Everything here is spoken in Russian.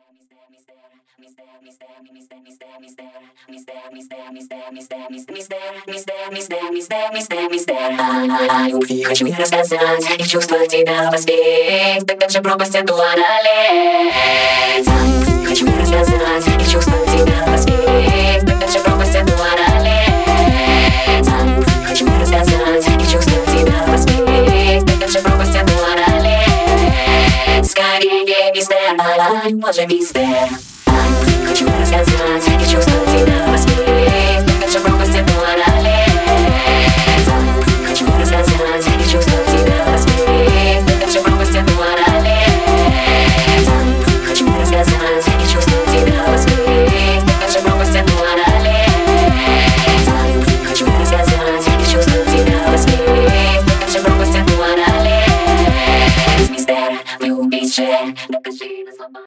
О любви хочу я рассказать, и в чувствах тебя воспеть, так как же пропасть эту одолеть. О любви хочу я рассказать, и в чувствах тебя воспеть, так как же пропасть эту одолеть. О любви хочу я рассказать, и в чувствах тебя воспеть, так как же пропасть эту одолеть. Скорее, мистер, боже, мистер. Хочу рассказать, и чувствовать тебя воспеть, так как же пропасть эту одолеть. Хочу рассказать, и чувствовать тебя воспеть, так как же пропасть эту одолеть. Хочу рассказать, и чувствовать тебя воспеть, так как же пропасть эту одолеть. Хочу рассказать, и чувствовать тебя воспеть, так как же пропасть эту одолеть. Мистер, любить же, докажи на слова.